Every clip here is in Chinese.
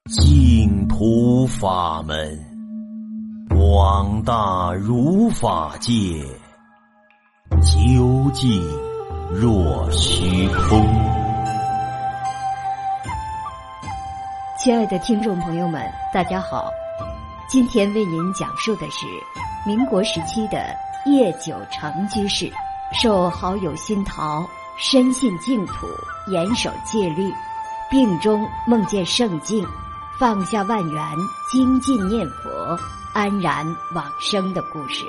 净土法门，广大如法界，究竟若虚空。 亲爱的听众朋友们，大家好，今天为您讲述的是民国时期的叶九成居士，受好友熏陶，深信净土，严守戒律，病中梦见圣境，放下万缘，精进念佛，安然往生的故事。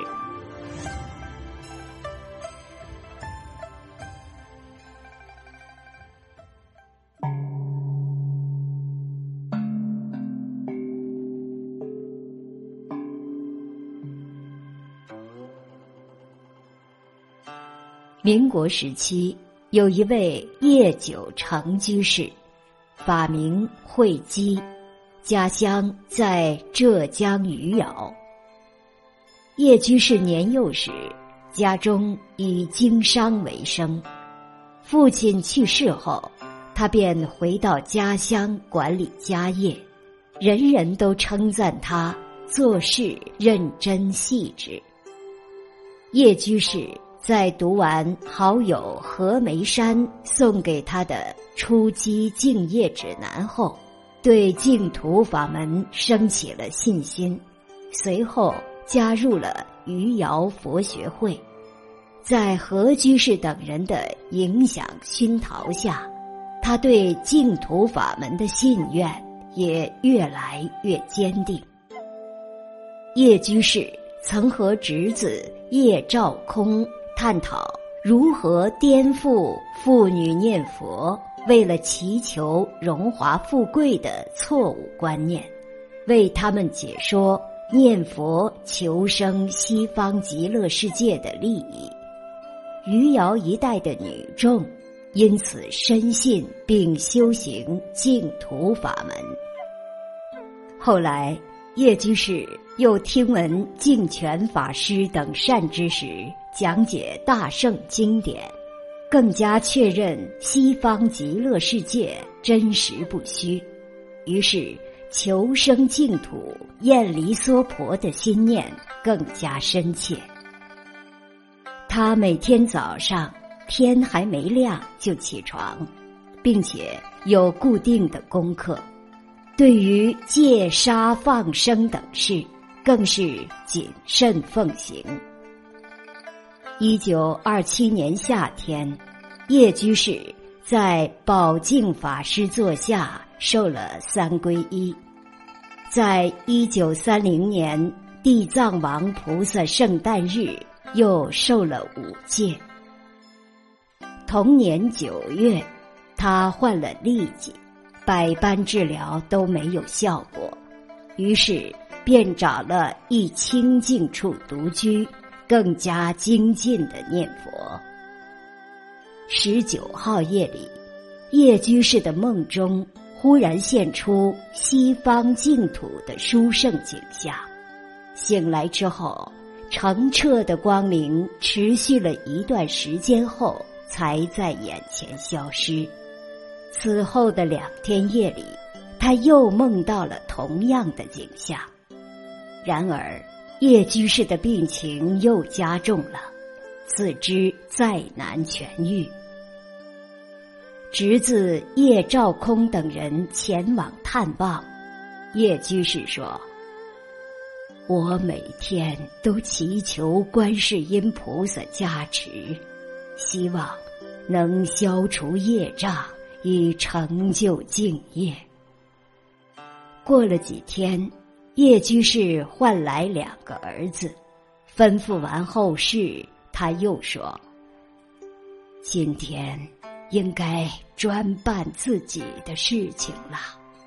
民国时期，有一位叶九成居士，法名慧基，家乡在浙江余姚。叶居士年幼时，家中以经商为生，父亲去世后，他便回到家乡管理家业，人人都称赞他做事认真细致。叶居士在读完好友何梅山送给他的《初机净业指南》后，对净土法门升起了信心，随后加入了余姚佛学会。在何居士等人的影响熏陶下，他对净土法门的信愿也越来越坚定。叶居士曾和侄子叶兆空探讨如何颠覆妇女念佛为了祈求荣华富贵的错误观念，为他们解说念佛求生西方极乐世界的利益。余姚一带的女众因此深信并修行净土法门。后来叶居士又听闻净泉法师等善知识讲解大圣经典，更加确认西方极乐世界真实不虚，于是求生净土厌离娑婆的心念更加深切。他每天早上天还没亮就起床，并且有固定的功课，对于戒杀放生等事更是谨慎奉行。1927年夏天，叶居士在宝镜法师座下受了三皈依，在1930年地藏王菩萨圣诞日又受了5戒。同年9月，他患了痢疾，百般治疗都没有效果，于是便找了一清净处独居，更加精进地念佛。19号夜里，叶居士的梦中忽然现出西方净土的殊胜景象，醒来之后，澄澈的光明持续了一段时间后才在眼前消失。此后的2天夜里，他又梦到了同样的景象。然而叶居士的病情又加重了，自知再难痊愈。侄子叶兆空等人前往探望，叶居士说：我每天都祈求观世音菩萨加持，希望能消除业障，以成就净业。过了几天，叶居士唤来2个儿子，吩咐完后事，他又说：今天应该专办自己的事情了。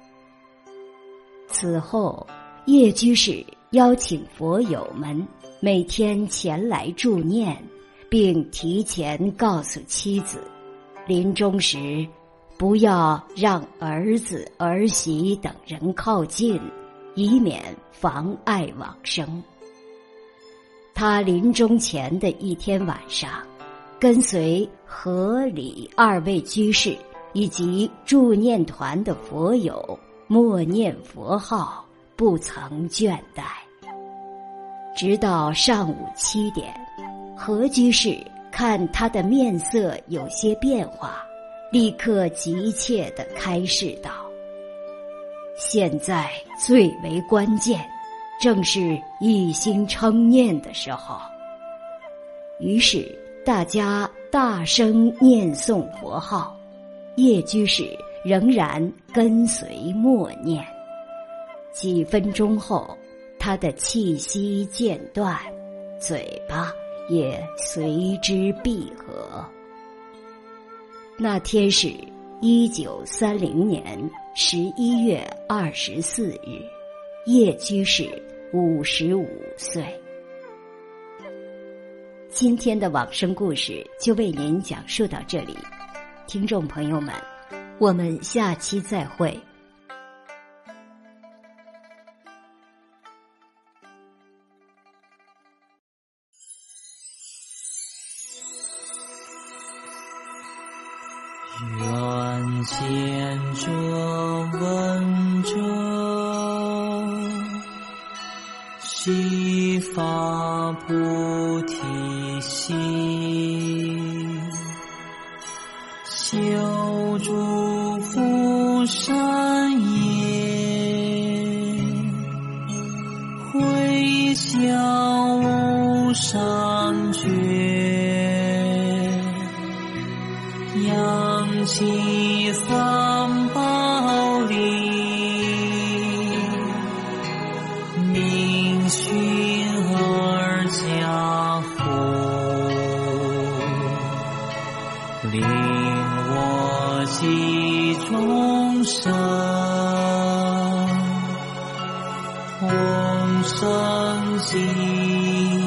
此后，叶居士邀请佛友们每天前来助念，并提前告诉妻子，临终时不要让儿子儿媳等人靠近，以免妨碍往生。他临终前的一天晚上，跟随何李2位居士以及助念团的佛友默念佛号，不曾倦怠。直到上午7点，何居士看他的面色有些变化，立刻急切地开示道：现在最为关键，正是一心称念的时候。于是大家大声念诵佛号，叶居士仍然跟随默念。几分钟后，他的气息渐断，嘴巴也随之闭合。那天是1930年11月24日，叶居士55岁。今天的往生故事就为您讲述到这里，听众朋友们，我们下期再会。 愿见者闻者，悉发菩提心，修诸福善业，回向无上觉，扬起三宝力，明熏而家福，令我集众生，同生极